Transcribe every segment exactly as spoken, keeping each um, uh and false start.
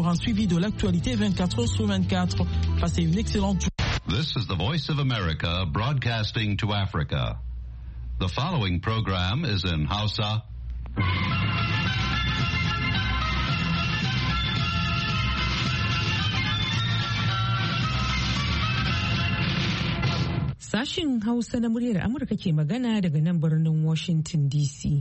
pour un suivi de l'actualité vingt-quatre heures sur vingt-quatre. Passez une excellente journée. This is the Voice of America broadcasting to Africa. The following program is in Hausa. Sashin Hausa na muryar Amurka ke magana daga nan birnin Washington D C.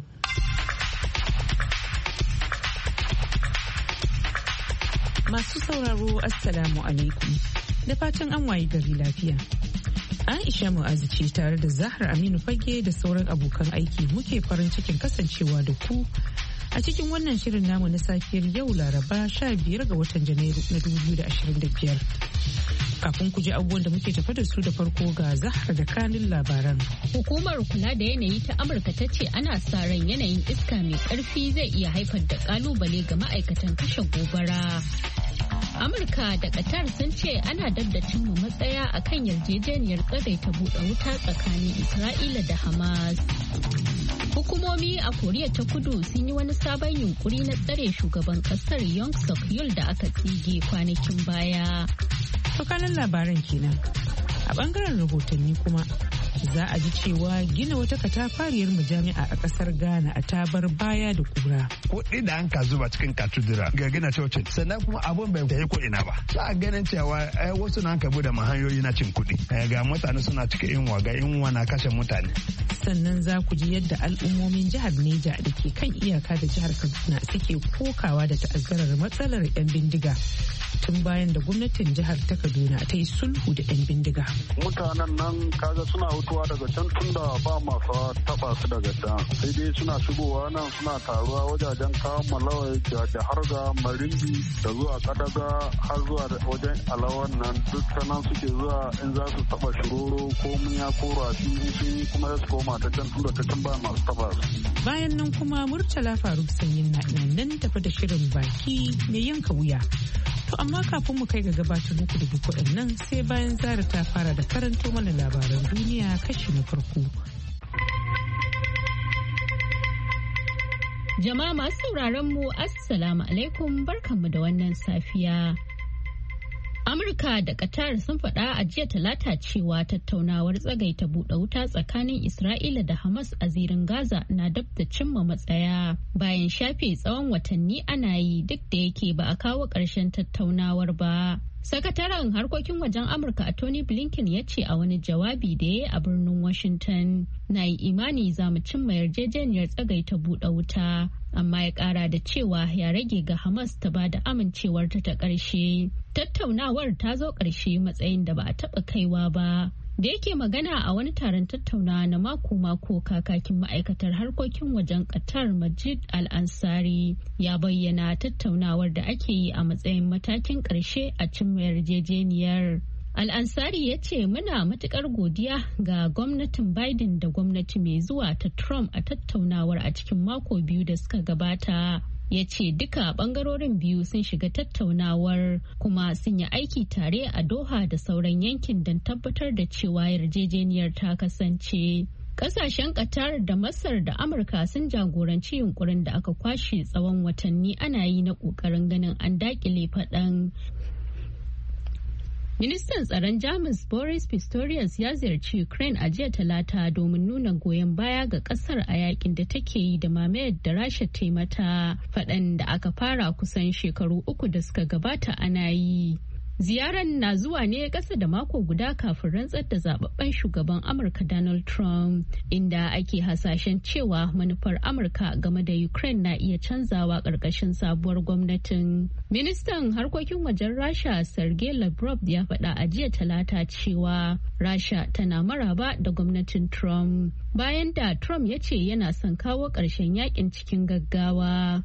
Masu sauraro Assalamu alaikum da fatan an wayi gari lafiya. Aisha Mu'azu ce tare da Zahra Aminu Fage da sauran abokan aiki muke farin cikin kasancewa da ku a cikin wannan shirin namu na safiyar yau Laraba sha biyar ga watan Janairu na dubu biyu da ashirin da biyar. Kafin ku ji abubuwan da muke tafa da su da farko ga Zahra da kanin labaran. Hukumar kula da yanayi ta Amurka ta ce ana sa ran yanayin iska mai karfi zai iya haifar da kalubale ga ma'aikatan kashe gobara. Amurka da Qatar sun ce ana dab da cimma matsaya akan yarjejeniyar tsagaita buɗe wuta tsakanin Isra'ila da Hamas. Hukumomi a Koriya ta Kudu sun yi wani sabon yunkuri na tsare shugaban kasar Yoon Suk Yeol da aka tsige kwanakin baya. Tsakanin labaran kenan. A bangaren rahotanni kuma za a ji cewa gina wata katafariyar majami'a a kasar Ghana a tabar baya da kura. Kuɗi da an ka zuba cikin katudura ga gina cocin sannan kuma abun bai ta yi kuɗi na ba. Za a ganin cewa wasu na ka bude mahanyoyi na cin kuɗi. Ga mutane suna cikin inwa ga inwa na kashe mutane. Sannan za ku ji yadda al'ummomin jihar Neja da ke kan iyaka da jihar Kaduna suke kokawa da ta'azzarar matsalar 'yan bindiga. Tun bayan da gwamnatin jihar ta Kaduna ta yi sulhu da 'yan bindiga. Mutanen nan kaga suna hutuwa daga can tun da ba masu taba su daga can. Sai dai suna shigowa nan suna taruwa wajajen kawo malawai da harga marindi da zuwa kadaga har zuwa wajen alawan nan duk ta nan suke zuwa in za su taba shiroro ko miya ko rafi in sun yi kuma ya su koma ta can tun da ta can ba masu taba su. Bayan nan kuma Murtala Faruk Sanyin na nan tafi da shirin baki mai yanka wuya. To amma kafin mu kai ga gabatar muku da duk waɗannan sai bayan Zara ta fara da karanto mana labaran duniya kashi na farko. Jama'a masu sauraron mu Assalamu alaikum barkanmu da wannan safiya. Amurka da Qatar sun faɗa a jiya talata cewa tattaunawar tsagaita buɗe wuta tsakanin Isra'ila da Hamas a zirin Gaza na dab da cimma matsaya bayan shafe tsawon watanni ana yi duk da yake ba a kawo ƙarshen tattaunawar ba. Sakataren harkokin wajen Amurka a Tony Blinken ya ce a wani jawabi da ya yi a birnin Washington, na yi imani za mu cimma yarjejeniyar tsagaita buɗe wuta, amma ya ƙara da cewa ya rage ga Hamas ta ba da amincewarta ta ƙarshe. Tattaunawar ta zo ƙarshe matsayin da ba a taɓa kaiwa ba. Da yake magana a wani taron tattaunawa na mako-mako kakakin ma'aikatar harkokin wajen Qatar Majid Al-Ansari ya bayyana tattaunawar da ake yi a matsayin matakin ƙarshe a cimma yarjejeniyar. Al-Ansari ya ce muna matukar godiya ga gwamnatin Biden da gwamnati mai zuwa ta Trump a tattaunawar a cikin mako biyu da suka gabata. Ya ce duka bangarorin biyu sun shiga tattaunawar kuma sun yi aiki tare a Doha da sauran yankin don tabbatar da cewa yarjejeniyar ta kasance. Kasashen Qatar da Masar da Amurka sun jagoranci yunkurin da aka kwashe tsawon watanni ana yi na ƙoƙarin ganin an daƙile faɗan. Ministan tsaron Jamus Boris Pistorius ya ziyarci Ukraine a jiya talata domin nuna goyon baya ga kasar a yakin da take yi da mamayar da Rasha ta mata faɗan da aka fara kusan shekaru uku da suka gabata ana yi. Ziyarar na zuwa ne ƙasa da mako guda kafin rantsar da zababben shugaban Amurka Donald Trump, inda ake hasashen cewa manufar Amurka game da Ukraine na iya canzawa ƙarƙashin sabuwar gwamnatin. Ministan harkokin wajen Rasha Sergei Lavrov ya faɗa a jiya talata cewa Rasha tana maraba da gwamnatin Trump, bayan da Trump ya ce yana son kawo ƙarshen yakin cikin gaggawa.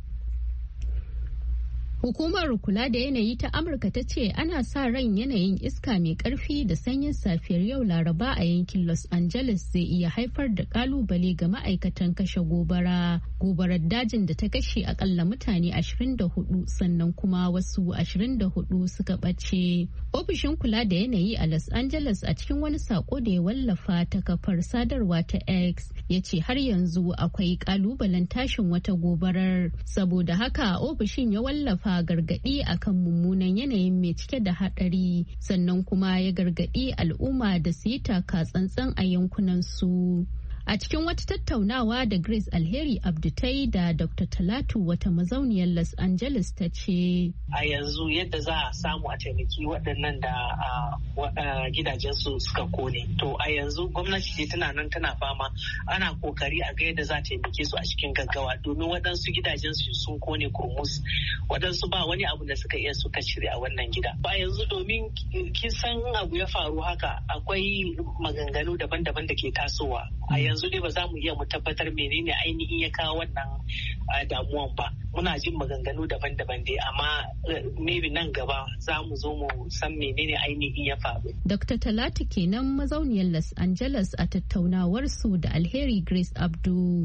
Hukumar kula da yanayi ta Amurka ta ce ana sa ran yanayin iska mai karfi da sanyin safiyar yau Laraba a yankin Los Angeles zai iya haifar da kalubale ga ma'aikatan kashe gobara. Gobarar dajin da ta kashe akalla mutane ashirin da hudu sannan kuma wasu ashirin da hudu suka ɓace. Ofishin kula da yanayi a Los Angeles a cikin wani sako da ya wallafa ta kafar sadarwa ta X ya ce har yanzu akwai kalubalen tashin wata gobarar. Saboda haka ofishin ya wallafa jefa gargaɗi akan mummunan yanayin mai cike da haɗari, sannan kuma ya gargaɗi al'umma da su yi taka tsantsan a yankunan su. A cikin wata tattaunawa da Grace Alheri Abdu ta yi da Doctor Talatu wata mazauniyar Los Angeles ta ce. A yanzu yadda za a samu a taimaki waɗannan da gidajensu suka kone. To a yanzu gwamnati ce tana nan tana fama ana kokari a ga yadda za a taimake su a cikin gaggawa domin waɗansu gidajensu sun kone kurmus. Waɗansu ba wani abu da suka iya suka cire a wannan gida. Ba yanzu domin kin san abu ya faru haka akwai maganganu daban-daban da ke tasowa. A yanzu yanzu dai ba za mu iya mu tabbatar menene ainihin ya kawo wannan damuwan ba. Muna jin maganganu daban-daban dai amma maybe nan gaba za mu zo mu san menene ainihin ya faru. Doctor Talatu kenan mazauniyar Los Angeles a tattaunawar su da Alheri Grace Abdu.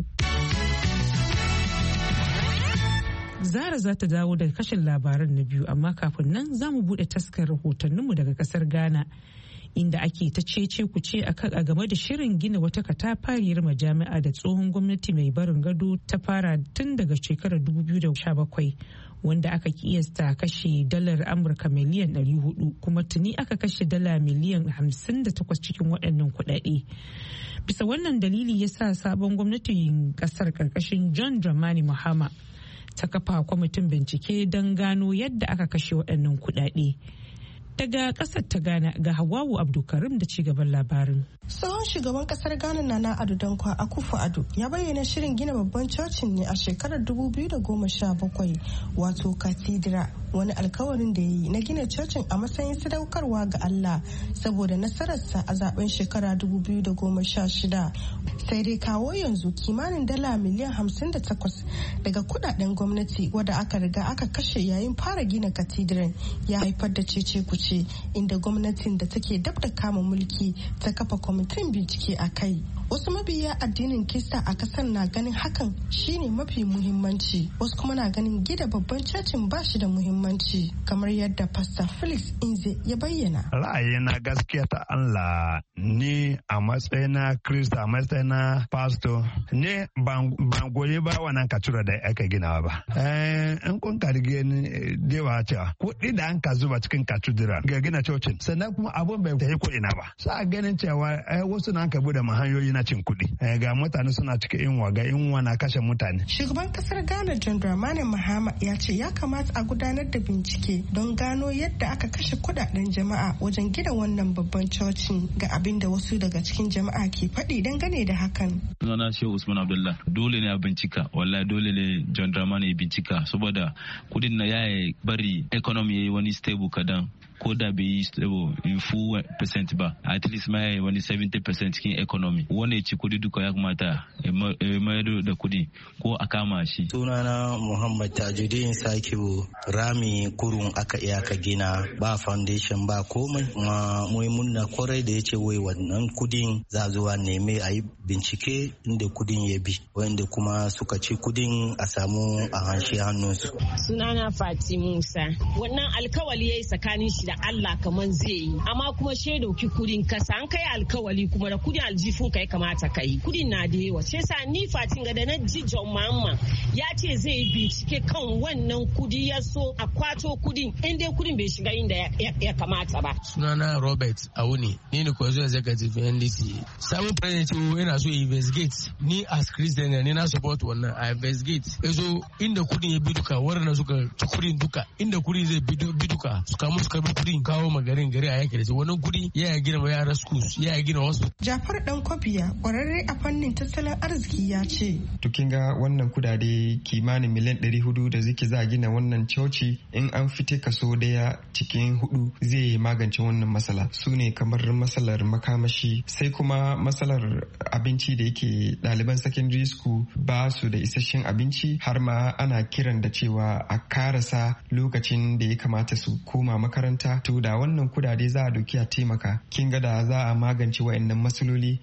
Zara za ta dawo daga kashin labaran na biyu amma kafin nan za mu buɗe taskar rahotanninmu daga ƙasar Ghana. Inda ake ta cece ku ce a game da shirin gina wata katafariyar majami'a da tsohon gwamnati mai barin gado ta fara tun daga shekarar dubu biyu da sha bakwai wanda aka kiyasta kashe dalar Amurka miliyan ɗari hudu kuma tuni aka kashe dala miliyan hamsin da takwas cikin waɗannan kuɗaɗe. Bisa wannan dalili ya sa sabon gwamnatin ƙasar ƙarƙashin John Dramani Mahama ta kafa kwamitin bincike don gano yadda aka kashe waɗannan kuɗaɗe. Daga kasar ta Ghana ga Hawawu Abdulkarim da cigaban labarin. Tsohon shugaban kasar Ghana Nana Addo Dankwa Akufo-Addo ya bayyana shirin gina babban cocin ne a shekarar dubu biyu da goma sha bakwai wato Katidra, wani alkawarin da ya yi na gina cocin a matsayin sadaukarwa ga Allah saboda nasararsa a zaben shekara dubu biyu da goma sha shida. Sai dai kawo yanzu kimanin dala miliyan hamsin da takwas daga kudaden gwamnati wadda aka riga aka kashe yayin fara gina katidran ya haifar da cece kuce inda gwamnatin da take dab da kama mulki ta kafa kwamitin bincike a kai. Wasu mabiya addinin Kirista a kasar na ganin hakan shine mafi muhimmanci, wasu kuma na ganin gida babban cocin ba shi da muhimmanci kamar yadda Pastor Felix Inze ya bayyana. Ra'ayina gaskiya ta Allah ni a matsayina Kirista, a matsayina pastor ne ban goyi ba wannan katura da aka gina ba. In kun karge ni dewa cewa kuɗi da an ka zuba cikin katudira ga gina cocin sannan kuma abun bai tafi ko ina ba. Sa ganin cewa wasu na ka bude mahanyoyi na cin kuɗi ga mutane suna cikin inwa ga inwa na kashe mutane. Shugaban kasar Ghana John Dramani Mahama ya ce ya kamata a gudanar da bincike don gano yadda aka kashe kudaden jama'a wajen gina wannan babban cocin ga abin da wasu daga cikin jama'a ke faɗi dangane da hakan. Sunana Shehu Usman Abdullah, dole ne a bincika, wallahi dole ne John Dramani ya bincika saboda kudin na ya bari economy yayi wani stable kadan. Ko da bai yi stable in full percent ba, at least ma yayi wani seventy percent cikin economy. Wanda ya ci kudi duka ya kamata ya mayar da kudi ko a kama shi. Sunana Muhammad Tajuddin Sakibu, rami kurun aka iya ka gina ba foundation ba komai. Ma mu munna kwarai da yace wai wannan kudin za zuwa neme a yi bincike inda kudin ya bi, wanda kuma suka ci kudin a samu a hanshi hannunsu. Sunana Fati Musa, wannan alkawali yayi tsakanin shi da Allah kaman zai yi, amma kuma she dauki kudin kasa an kai alkawali kuma da kudin aljifun kai kamata kai kudin na da yawa. Sai sa ni Fatin ga da na ji John Mahama ya ce zai bincike kan wannan kudi ya so a kwato kudin in dai kudin bai shiga inda ya kamata ba. Sunana Robert Awuni, ni ne kwazo executive N D C. Sabon president yana so investigate, ni as Christian ne na support wannan a investigate. Ezo inda kudin ya bi duka warna suka ci kudin duka inda kudin zai bi duka suka musu karbi kudin kawo magarin gari a yake da shi wannan kudi ya gina ma yara schools ya gina wasu. Jafar Dan Kwabiya kwararre a fannin tattalin arziki ya ce. To kin ga wannan kudade kimanin miliyan ɗari hudu da zike za a gina wannan coci in an fite kaso daya cikin hudu zai magance wannan matsala. Su ne kamar matsalar makamashi sai kuma matsalar abinci da yake ɗaliban secondary school ba su da isasshen abinci har ma ana kiran da cewa a karasa lokacin da ya kamata su koma makaranta. To da wannan kudade za a doki a taimaka kin ga da za a magance wayannan matsaloli kuma bugu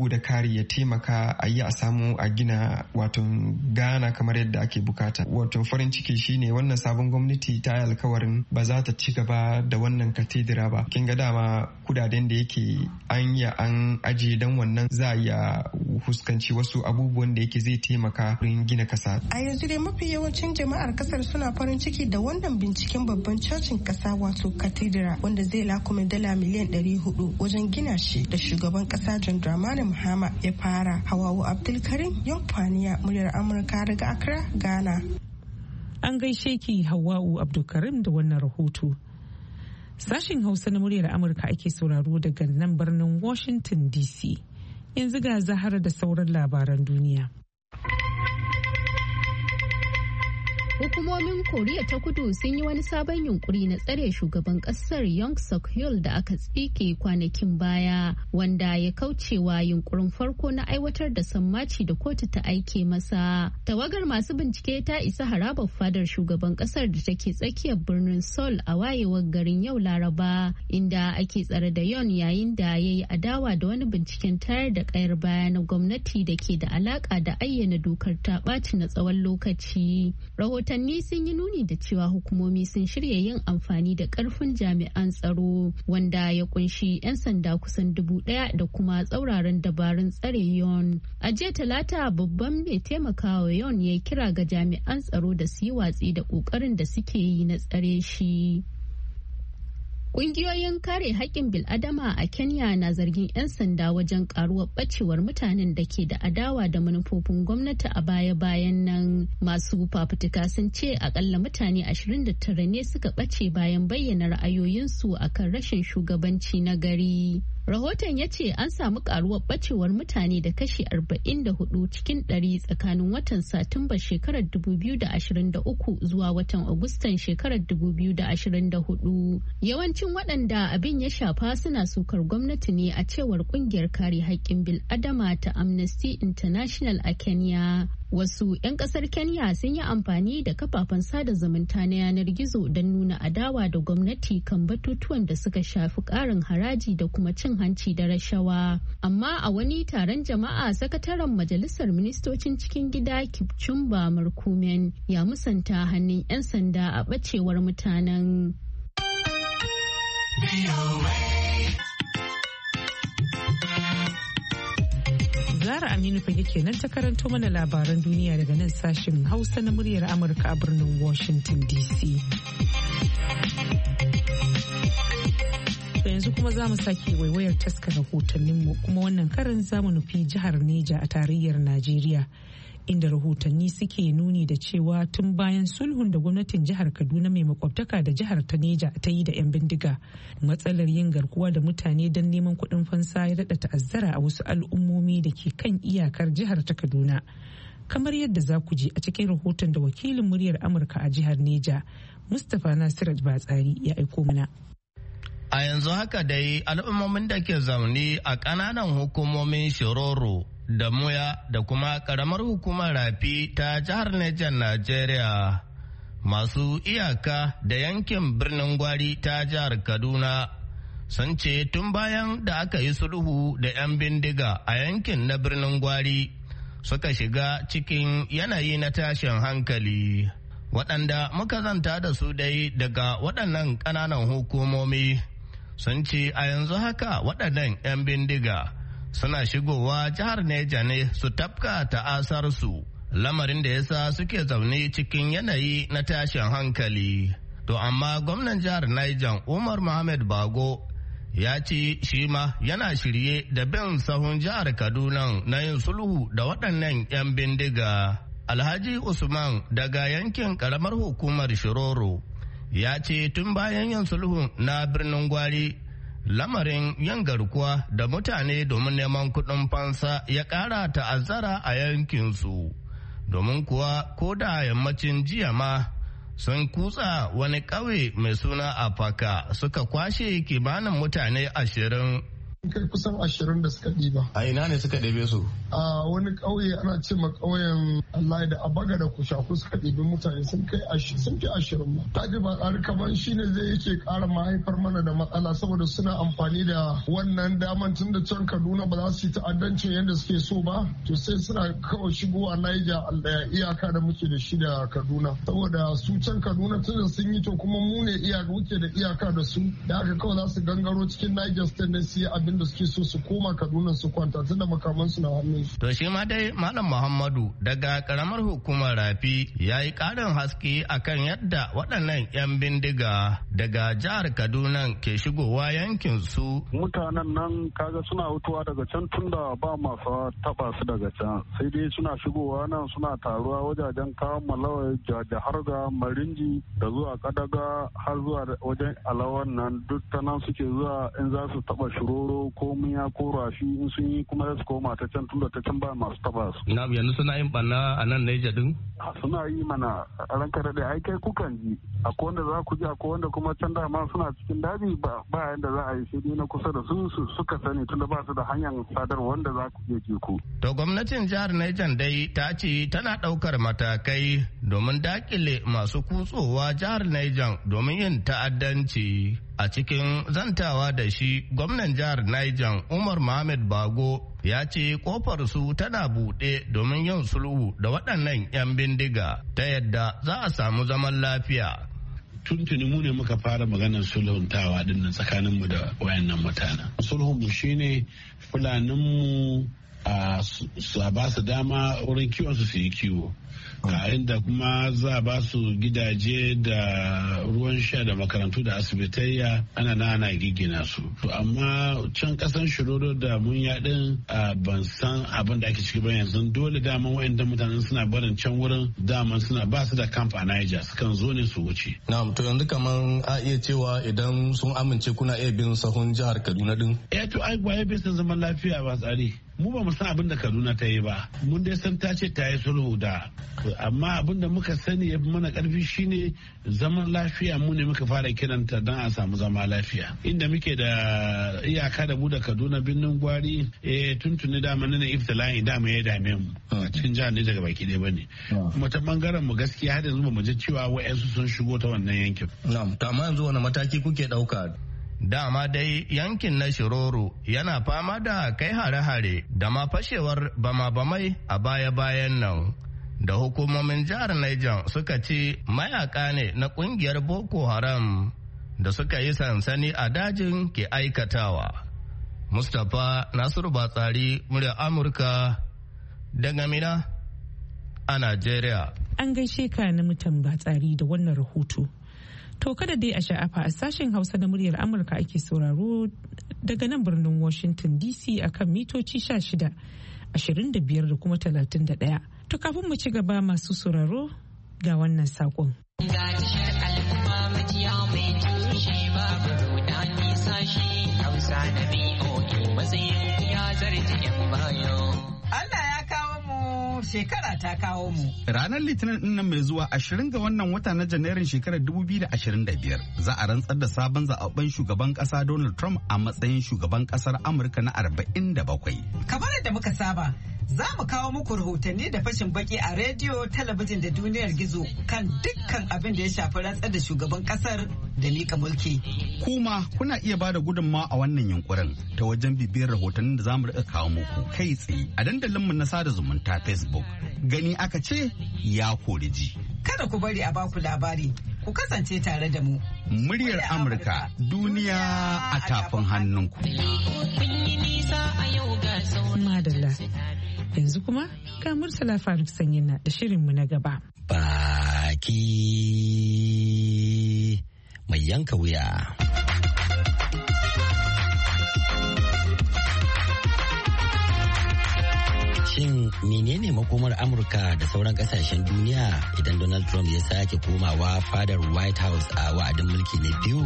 bugu da kari ya taimaka a yi a samu a gina wato Ghana kamar yadda ake bukata. Wato farin ciki shine wannan sabon gwamnati ta yi alkawarin ba za ta ci gaba da wannan katedira ba. Kin ga dama kudaden da yake an ya an ajiye dan wannan za a iya fuskanci wasu abubuwan da yake zai taimaka wurin gina kasa. A yanzu dai mafi yawancin jama'ar kasar suna farin ciki da wannan binciken babban cocin kasa wato katedira wanda zai lakume dala miliyan ɗari hudu wajen gina shi da shugaban kasa John Dramani Mahama ya fara. Hawawu Abdulkarim Yankwaniya, muryar Amurka daga Accra, Ghana. An gaishe ki Hawwa'u Abdulkarim da wannan rahoto. Sashen Hausa na muryar Amurka ake sauraro daga nan birnin Washington D C. Yanzu ga Zahara da sauran labaran duniya. Hukumomin Koriya ta Kudu sun yi wani sabon yunkuri na tsare shugaban kasar Yoon Suk Yeol da aka tsike kwanakin baya, wanda ya kaucewa yunkurin farko na aiwatar da sammaci da kotu ta aike masa. Tawagar masu bincike ta isa harabar fadar shugaban kasar da take tsakiyar birnin Seoul a wayewar garin yau Laraba, inda ake tsare da Yoon yayin da ya yi adawa da wani binciken tayar da kayar baya na gwamnati da ke da alaka da ayyana dokar ta ɓaci na tsawon lokaci. Rahotanni sun yi nuni da cewa hukumomi sun shirya yin amfani da karfin jami'an tsaro wanda ya kunshi 'yan sanda kusan dubu daya da kuma tsauraran dabarun tsare Yoon. A jiya Talata babban mai taimakawa Yoon ya kira ga jami'an tsaro da su yi watsi da kokarin da suke yi na tsare shi. Ƙungiyoyin kare haƙƙin bil'adama a Kenya na zargin 'yan sanda wajen ƙaruwar ɓacewar mutanen da ke da adawa da manufofin gwamnati a baya-bayan nan. Masu fafutuka sun ce akalla mutane ashirin da tara ne suka ɓace bayan bayyana ra'ayoyinsu akan rashin shugabanci na gari. Rahoton ya ce an samu karuwar bacewar mutane da kashi arba'in da hudu cikin ɗari tsakanin watan Satumba shekarar dubu biyu da ashirin da uku zuwa watan Agustan shekarar dubu biyu da ashirin da hudu. Yawancin waɗanda abin ya shafa suna sukar gwamnati ne a cewar ƙungiyar kare haƙƙin bil'adama ta Amnesty International a Kenya. Wasu 'yan ƙasar Kenya sun yi amfani da kafafen sada zumunta na yanar gizo don nuna adawa da gwamnati kan batutuwan da suka shafi ƙarin haraji da kuma cin hanci da rashawa. Amma a wani taron jama'a, sakataren majalisar ministocin cikin gida Kipchumba Murkomen ya musanta hannun 'yan sanda a ɓacewar mutanen. Zara Aminu fage kenan ta karanto mana labaran duniya daga nan sashen Hausa na muryar Amurka a birnin Washington D C. To yanzu kuma za mu sake waiwayar taskar rahotanninmu, kuma wannan karin za mu nufi jihar Neja a tarayyar Najeriya, inda rahotanni suke nuni da cewa tun bayan sulhun da gwamnatin jihar Kaduna mai makwabtaka da jihar ta Neja ta yi da 'yan bindiga, matsalar yin garkuwa da mutane don neman kuɗin fansa ya daɗa ta'azzara a wasu al'ummomi da ke kan iyakar jihar ta Kaduna. Kamar yadda za ku ji a cikin rahoton da wakilin muryar Amurka a jihar Neja, Mustapha Nasirat Batsari ya aiko mana. A yanzu haka dai al'ummomin da ke zaune a ƙananan hukumomin Shiroro da Muya da kuma ƙaramar hukumar Rafi ta jihar Nijar Najeriya masu iyaka da yankin birnin Gwari ta jihar Kaduna sun ce tun bayan da aka yi sulhu da 'yan bindiga a yankin na birnin Gwari suka shiga cikin yanayi na tashin hankali. Waɗanda muka zanta da su dai daga waɗannan ƙananan hukumomi sun ce a yanzu haka waɗannan 'yan bindiga suna shigowa jihar Neja ne su tafka ta'asarsu, lamarin da yasa suke zaune cikin yanayi na tashin hankali. To amma gwamnan jihar Niger Umar Mohammed Bago ya ce shi ma yana shirye da bin sahun jihar Kaduna na yin sulhu da waɗannan 'yan bindiga. Alhaji Usman daga yankin ƙaramar hukumar Shiroro ya ce tun bayan yin sulhu na birnin Gwari, lamarin yin garkuwa da mutane domin neman kuɗin fansa ya ƙara ta'azzara a yankinsu, domin kuwa ko da yammacin jiya ma sun kutsa wani ƙauye mai suna Afaka suka kwashe kimanin mutane ashirin. Kai kusan ashirin da suka ɗiba. A ina ne suka ɗebe su? a wani ƙauye ana ce ma ƙauyen Allah da Abaga da Kushaku suka ɗebi mutane sun kai sun fi ashirin ma. Taji ba tsari kamar shi ne zai yake ƙara mahaifar mana da matsala saboda suna amfani da wannan daman tun da can Kaduna ba za su yi ta'addancin yadda suke so ba to sai suna kawai shigowa Niger iyaka da muke da shi da Kaduna saboda su can Kaduna tun da sun yi to kuma mu ne iyaka muke da iyaka da su da haka kawai za su gangaro cikin Niger State ne su yi abin da suke so su koma Kaduna su kwanta tun da makaman su na hannun su. To shi ma dai Malam Muhammadu daga karamar hukumar Rafi ya yi ƙarin haske akan yadda waɗannan 'yan bindiga daga jihar Kaduna ke shigowa yankin su. Mutanen nan kaga suna hutuwa daga can tun da ba masu taba su daga can sai dai suna shigowa nan suna taruwa wajajen kawo malawai da harga marinji da zuwa kadaga har zuwa wajen alawan nan duk ta nan suke zuwa in za su taba shiroro ko miya ko rafi in sun yi kuma su koma ta can tun da ta can ba masu taba su. Na yanzu suna yin banna a nan Niger din? Suna yi mana ranka da ai kai kukan ji akwai wanda za ku ji akwai wanda kuma can dama suna cikin daji ba yanda za a yi sai dai na kusa da su suka sani tunda ba su da hanyar sadarwa wanda za ku je ku. To gwamnatin jihar Niger dai ta ce tana ɗaukar matakai domin dakile masu kutsowa jihar Niger domin yin ta'addanci. A cikin zantawa da shi gwamnan jihar Niger Umar Mohammed Bago ya ce kofar su tana buɗe domin yin sulhu da waɗannan 'yan bindiga ta yadda za a samu zaman lafiya. Tuntuni mu ne muka fara maganar sulhuntawa dinnan tsakaninmu da wayannan mutanen. Sulhunmu shine fulaninmu a ba su dama wurin kiwon su su yi kiwo. a inda kuma za a ba su gidaje da ruwan sha da makarantu da asibitayya ana na ana gigina su to amma can kasan shiroro da mun yaɗin ban san abin da ake ciki ba yanzu dole daman wa'anda mutanen suna barin can wurin daman suna ba su da camp a Niger sukan zo ne su wuce. Na'am to yanzu kaman a iya cewa idan sun amince kuna iya bin sahun jihar Kaduna din. Eh to ai gwaye bai san zaman lafiya ba tsari. Mu ba mu san abin da Kaduna ta yi ba. Mun dai san ta ce ta yi sulhu da amma abin da muka sani ya fi mana karfi shine zaman lafiya mu ne muka fara kiranta don a samu zama lafiya. Inda muke da iyaka da mu da Kaduna birnin Gwari eh tuntuni dama na iftila'i dama ya dame mu. A cikin jihar ne daga baki ɗaya bane. Kuma ta bangaren mu gaskiya har yanzu ba mu ji cewa wa'yansu sun shigo ta wannan yankin. Na'am to amma yanzu wani mataki kuke ɗauka? Dama dai yankin na Shiroro yana fama da kai hare-hare da ma fashewar bama-bamai a baya-bayan nan. Da hukumomin jihar Niger suka ce mayaka ne na kungiyar Boko Haram da suka yi sansani a dajin ke aikatawa. Mustapha Nasiru Batsari, murya Amurka daga Mina a Najeriya. An gaishe ka na mutan Batsari da wannan rahoto. To kada dai a sha'afa a sashen Hausa na muryar Amurka ake sauraro daga nan birnin Washington D C akan mitoci sha shida, ashirin da biyar da kuma talatin da ɗaya. To kafin mu ci gaba masu sauraro ga wannan saƙon. Ga tashar al'umma majiya mai tushe babu rudani sashi Hausa na B O A matsayin ya zarce 'yan bayo. Allah ya kawo mu shekara ta kawo mu. Ranar Litinin din nan mai zuwa ashirin ga wannan wata na Janairun shekarar dubu biyu da ashirin da biyar za a rantsar da sabon zaɓen shugaban ƙasa Donald Trump a matsayin shugaban ƙasar Amurka na arba'in da bakwai. Kamar yadda muka saba, za mu kawo muku rahotanni da fashin baki a rediyo, talabijin da duniyar gizo kan dukkan abin da ya shafi rantsar da shugaban ƙasar da mika mulki. Kuma kuna iya bada gudunmawa a wannan yunkurin ta wajen bibiyar rahotannin da za mu riƙa kawo muku kai tsaye a dandalinmu na sada zumunta Facebook. Gani aka ce ya kori ji. Kada ku bari a baku labari, ku kasance tare da mu. Muryar Amurka, duniya a tafin hannunku. Madalla. Yanzu kuma ga Murtala Faruk Sanyina da shirinmu na gaba. Baki mai yanka wuya. Shin menene makomar Amurka da sauran kasashen duniya idan Donald Trump ya sake komawa fadar White House a wa'adin mulki na biyu?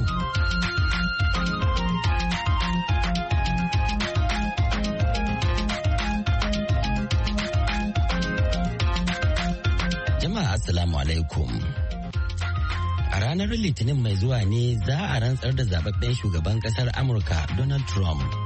Jama'a assalamu alaikum. A ranar Litinin mai zuwa ne za a rantsar da zababben shugaban kasar Amurka Donald Trump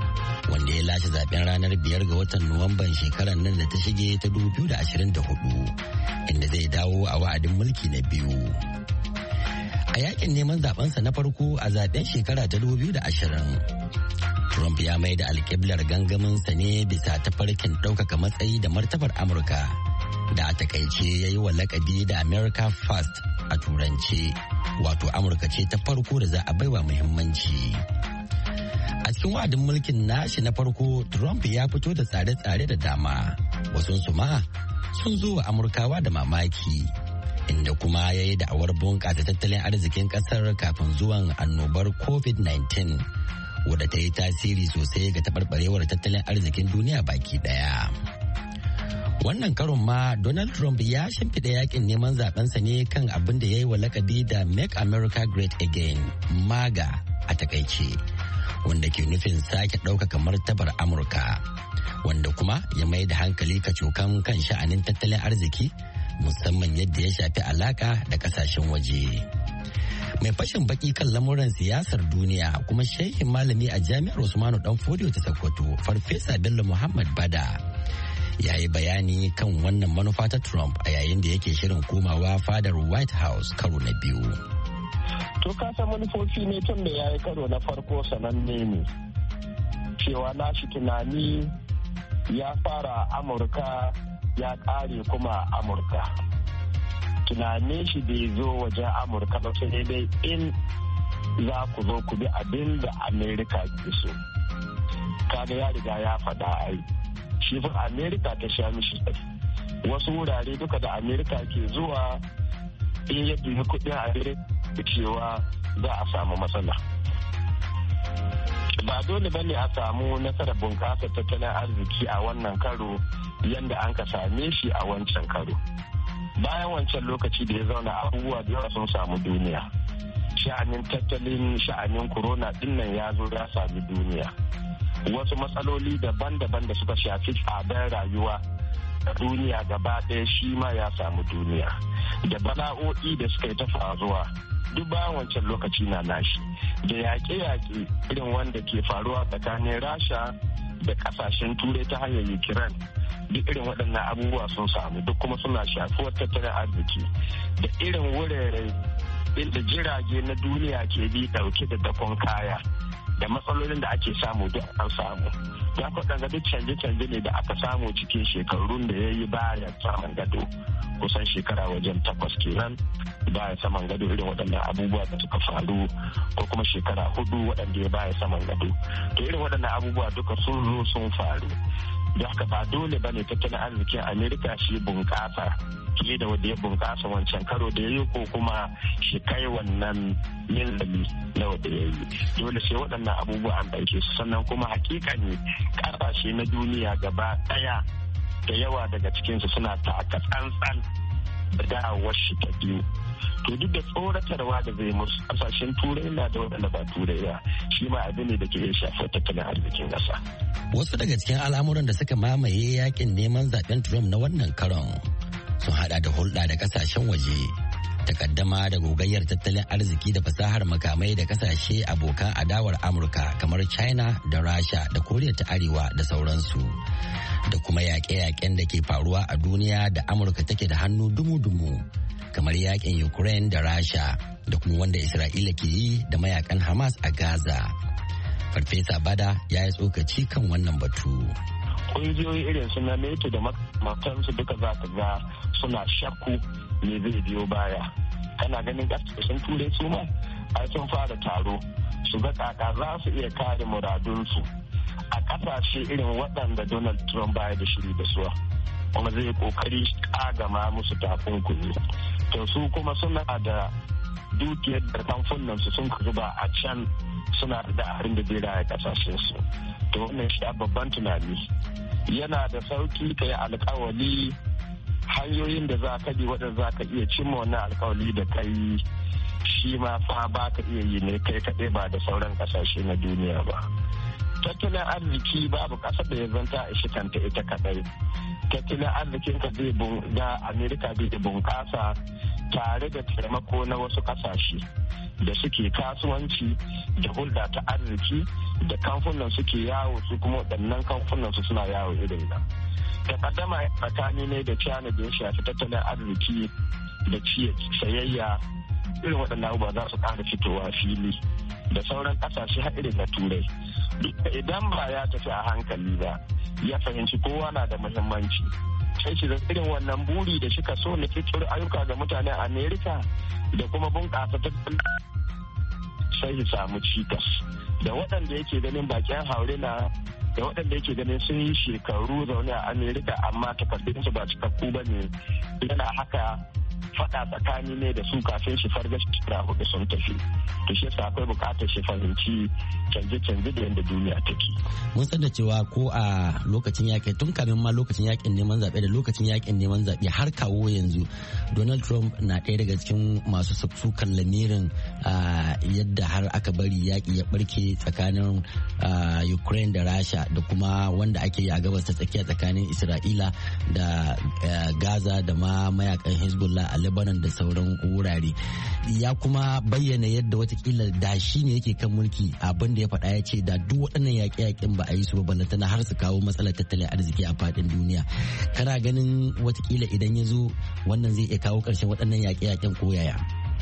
wanda ya lashe zaben ranar biyar ga watan Nuwamban shekarar nan da ta shige ta dubu biyu da ashirin da hudu, inda zai dawo a wa'adin mulki na biyu. A yakin neman zabensa na farko a zaben shekara ta dubu biyu da ashirin, Trump ya mai da alƙiblar gangaminsa ne bisa tafarkin ɗaukaka matsayi da martabar Amurka, da a takaice ya yi wa lakabi da America First a turance, wato Amurka ce ta farko da za a baiwa muhimmanci. A cikin wa'adin mulkin nashi na farko, Trump ya fito da tsare-tsare da dama, wasu su ma sun zo wa Amurkawa da mamaki, inda kuma ya yi da'awar bunƙasa tattalin arzikin ƙasar kafin zuwan annobar covid nineteen, wadda ta yi tasiri sosai ga taɓarɓarewar tattalin arzikin duniya baki ɗaya. Wannan karon ma Donald Trump ya shimfiɗa yakin neman zaɓensa ne kan abin da ya yi wa lakabi da Make America Great Again, MAGA a takaice, wanda ke nufin sake ɗaukaka martabar Amurka, wanda kuma ya mai da hankali kacokan kan sha'anin tattalin arziki, musamman yadda ya shafi alaka da kasashen waje. Mai fashin baki kan lamuran siyasar duniya kuma shehin malami a jami'ar Usmanu Danfodiyo ta Sokoto, Farfesa Bello Muhammad Bada, ya yi bayani kan wannan manufa ta Trump a yayin da yake shirin komawa fadar White House karo na biyu. To kasa manufofi ne tun da ya yi karo na farko sananne ne, cewa nashi tunani ya fara Amurka ya ƙare kuma Amurka. Tunanin shi bai zo wajen Amurka ba, sai dai in za ku zo ku bi abin da Amerika ke so. Kaga ya riga ya faɗa ai. Shi fa Amerika ta sha mishi wasu wurare duka da Amerika ke zuwa in ya biyu kuɗin Amerika cewa za a samu matsala. Ba dole ba ne a samu nasarar bunƙasa tattalin arziki a wannan karo yadda an ka same shi a wancan karo. Bayan wancan lokaci da ya zauna, abubuwa da yawa sun samu duniya. Sha'anin tattalin sha'anin corona dinnan ya zo ya sami duniya. Wasu matsaloli daban-daban da suka shafi tsadar rayuwa a duniya gaba ɗaya shi ma ya samu duniya. Da bala'o'i da suka yi ta faruwa duk bayan wancan lokaci na nashi. Da yaƙe-yaƙe irin wanda ke faruwa tsakanin Rasha da ƙasashen Turai ta hanyar Ukraine, duk irin waɗannan abubuwa sun samu, duk kuma suna shafuwar tattalin arziki. Da irin wurare inda jirage na duniya ke bi ɗauke da dakon kaya, da matsalolin da ake samu duk an samu. Ya kwaɗanga duk canje-canje ne da aka samu cikin shekarun da ya yi baya saman gado, kusan shekara wajen takwas kenan baya saman gado, irin waɗannan abubuwa da suka faru, ko kuma shekara hudu waɗanda ya baya saman gado. To irin waɗannan abubuwa duka sun zo sun faru. Da haka ba dole ba ne tattalin arzikin Amerika shi bunƙasa fiye da wanda ya bunƙasa wancan karo da ya yi, ko kuma shi kai wannan minzali na wanda ya yi. Dole sai waɗannan abubuwa an ɗauke su, sannan kuma hakika ne ƙasashe na duniya gaba ɗaya da yawa daga cikinsu suna taka tsantsan da dawowar shi ta biyu. To duk da tsoratarwa da zai musu, kasashen turai na da waɗanda ba turai ba, shi ma abin ne da ke shafar tattalin arzikin ƙasa. Wasu daga cikin al'amuran da suka mamaye yakin neman zaben Trump na wannan karon sun hada da hulɗa da kasashen waje, takaddama da gogayyar tattalin arziki da fasahar makamai da kasashe abokan adawar Amurka kamar China da Rasha da Koriya ta Arewa da sauransu, da kuma yaƙe-yaƙen da ke faruwa a duniya da Amurka take da hannu dumu-dumu, kamar yaƙin Ukraine da Rasha, da kuma wanda Isra'ila ke yi da mayakan Hamas a Gaza. Farfesa Bada ya yi tsokaci kan wannan batu. Ƙungiyoyi irin su na NATO da makamantansu duka za ka ga suna shakku me zai biyo baya. Kana ganin ƙasashen turai su ma ai sun fara taro su ga kaka za su iya kare muradunsu a ƙasashe irin waɗanda Donald Trump baya da shiri da suwa, kuma zai ƙoƙari ƙagama musu takunkumi. To su kuma suna da dukiyar da kamfunan su sun zuba a can, suna da harin da zai raya kasashen su. To wannan shi babban tunani. Yana da sauki ka yi alkawali, hanyoyin da za ka bi waɗanda za ka iya cimma wannan alkawali da kai, shi ma fa ba ka iya yi ne kai kaɗai ba da sauran kasashe na duniya ba. Tattalin arziki babu ƙasar da ya zanta a shi kanta ita kaɗai. Tattalin arzikin ka zai bunga Amerika zai bunƙasa tare da taimako na wasu kasashe da suke kasuwanci da hulɗa ta arziki da kamfunan suke yawo su kuma waɗannan kamfunan su suna yawo irin nan. Takaddama tsakani ne da China da ya shafi tattalin arziki da ciye sayayya irin waɗannan abubuwa za su ƙara fitowa fili da sauran ƙasashe har irin na turai. Idan ba ya tafi a hankali ba ya fahimci kowa na da muhimmanci sai shi irin wannan buri da shika so na fitar ayyuka ga mutanen Amerika da kuma bunƙasa tattalin sai shi samu cikas da waɗanda yake ganin bakin haure na da waɗanda yake ganin sun yi shekaru zaune a Amerika amma takardunsu ba cikakku ba ne yana haka faɗa tsakani ne da su kafin shi farga shekara hudu sun tafi to shi yasa akwai bukatar shi fahimci canje-canje da yadda duniya take. Mun san da cewa ko a lokacin yaƙi tun kamin ma lokacin yaƙin neman zaɓe da lokacin yaƙin neman zaɓe har kawo yanzu Donald Trump na ɗaya daga cikin masu sukan lamirin yadda har aka bari yaƙi ya ɓarke tsakanin Ukraine da Rasha da kuma wanda ake yi a gabas ta tsakiya tsakanin Isra'ila da Gaza da ma mayakan Hezbollah a Lebanon da sauran wurare. Ya kuma bayyana yadda watakila da shi ne yake kan mulki abin da ya faɗa ya ce da duk waɗannan yaƙe-yaƙen ba a yi su ba ballantana har su kawo matsalar tattalin arziki a faɗin duniya. Kana ganin watakila idan ya zo wannan zai iya kawo ƙarshen waɗannan yaƙe-yaƙen ko yaya?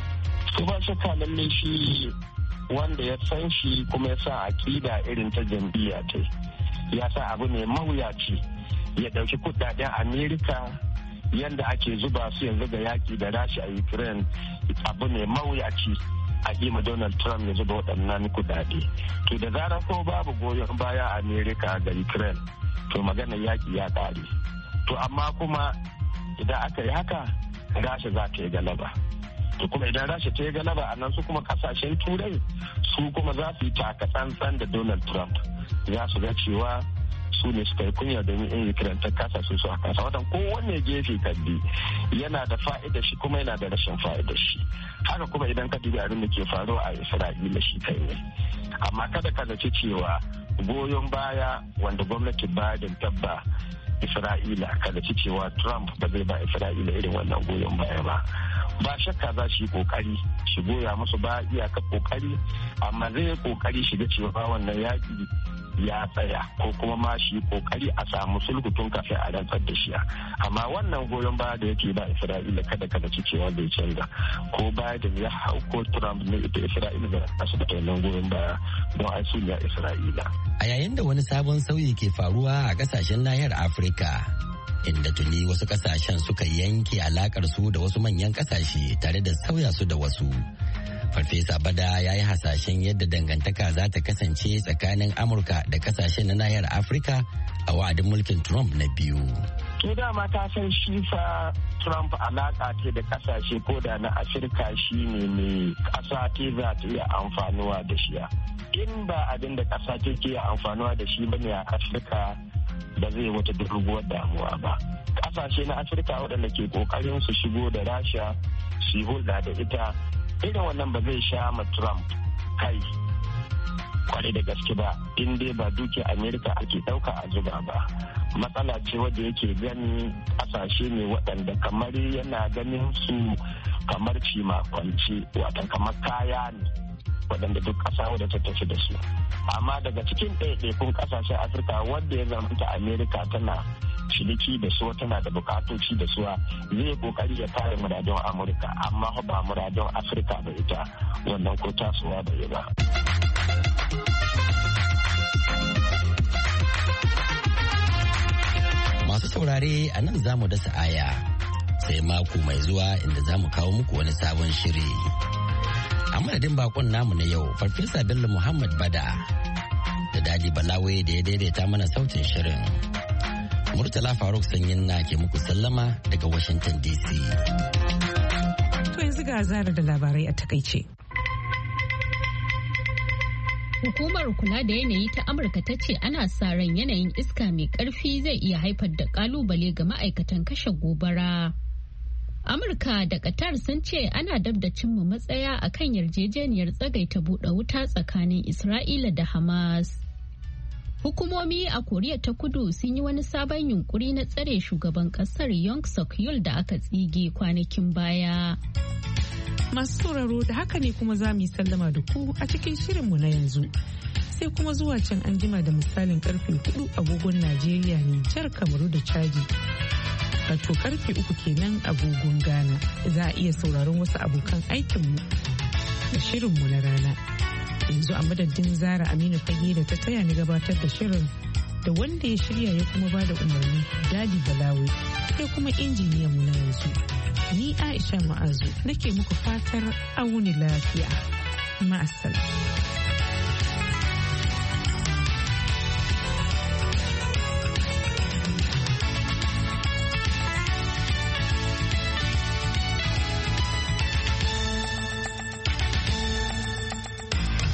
Su ba shakka lalle shi wanda ya san shi kuma ya sa aƙida irin ta jam'iyya ta ya sa abu ne mawuyaci ya ɗauki kuɗaɗen Amerika yadda ake zuba su yanzu ga yaƙi da Rasha a Ukraine abu ne mawuyaci a ƙima Donald Trump ya zuba waɗannan kudade. To da zarar ko babu goyon baya Amerika ga Ukraine to magana yaƙi ya ƙare. To amma kuma idan aka yi haka Rasha za ta yi galaba. To kuma idan Rasha ta yi galaba a nan su kuma ƙasashen Turai su kuma za su yi taka tsantsan da Donald Trump. Za su ga cewa su ne suka yi kunya domin in Ukraine ta kasa su su a kasa watan kowanne gefe kaddi yana da fa'idar shi kuma yana da rashin fa'idar shi haka kuma idan ka dubi abin da ke faruwa a Isra'ila shi kai ne amma kada ka zaci cewa goyon baya wanda gwamnati Biden tabba Isra'ila ka zaci cewa Trump ba zai ba Isra'ila irin wannan goyon baya ba ba shakka za shi kokari shi goya musu ba iyaka kokari amma zai kokari shiga cewa wannan yaki ya tsaya ko kuma ma shi kokari a samu sulhu tun kafin a rantsar da shi amma wannan goyon baya da yake ba Isra'ila kada kada ci cewa bai canza ko Biden ya hau ko Trump ne ita Isra'ila da su da wannan goyon baya don ai su ne Isra'ila a yayin da wani sabon sauyi ke faruwa a kasashen nahiyar Afirka inda tuni wasu kasashen suka yanke alakar su da wasu manyan kasashe tare da sauya su da wasu. Farfesa Bada ya yi hasashen yadda dangantaka za ta kasance tsakanin Amurka da kasashen na nahiyar Afirka a wa'adin mulkin Trump na biyu. Ke dama ta san shi fa Trump alaka ce da kasashe ko da na Afirka shi ne mai kasa ce za ta iya amfanuwa da shi. In ba abin da kasa ce ke amfanuwa da shi bane a Afirka ba zai wata doguwar damuwa ba. Kasashe na Afirka waɗanda ke kokarin su shigo da Rasha su yi hulɗa da ita irin wannan ba zai sha ma Trump kai kwarai da gaske ba in dai ba duki Amerika ake ɗauka a zuba ba matsala ce wadda yake gani ƙasashe ne waɗanda kamar yana ganin su kamar cima kwanci watan kamar kaya ne waɗanda duk ƙasa wadda ta tafi da su amma daga cikin ɗaiɗaikun ƙasashen Afirka wanda ya zamanta Amerika tana ciniki da su tana da bukatoci da suwa zai kokari ya kare muradun Amurka amma ba muradun Afirka ba ita wannan ko tasowa ba yi ba. Masu saurare a nan za mu dasa aya sai mako mai zuwa inda za mu kawo muku wani sabon shiri. A madadin bakon namu na yau Farfesa Bello Muhammad Bada da Dadi Balawe da ya daidaita mana sautin shirin. Murtala Faruk Sanyin na ke muku sallama daga Washington D C. To yanzu ga zara da labarai a takaice. Hukumar kula da yanayi ta Amurka ta ce ana sa ran yanayin iska mai ƙarfi zai iya haifar da ƙalubale ga ma'aikatan kashe gobara. Amurka da Qatar sun ce ana dab da cimma matsaya akan yarjejeniyar tsagaita buɗe wuta tsakanin Isra'ila da Hamas. Hukumomi a Koriya ta Kudu sun yi wani sabon yunkuri na tsare shugaban kasar Yoon Suk Yeol da aka tsige kwanakin baya. Masu sauraro da haka ne kuma za mu yi sallama da ku a cikin shirinmu na yanzu. Sai kuma zuwa can an jima da misalin karfe hudu agogon Najeriya, Nijar, Kamaru da Chadi. Wato karfe uku kenan agogon Ghana. Za a iya sauraron wasu abokan aikinmu da shirinmu na rana. Yanzu a madadin Zara Aminu Fage da ta taya ni gabatar da shirin da wanda ya shirya ya kuma bada umarni Dadi Balawe sai kuma injiniyan mu na yanzu. Ni Aisha Ma'azu nake muku fatar auni lafiya. Ma'assalam.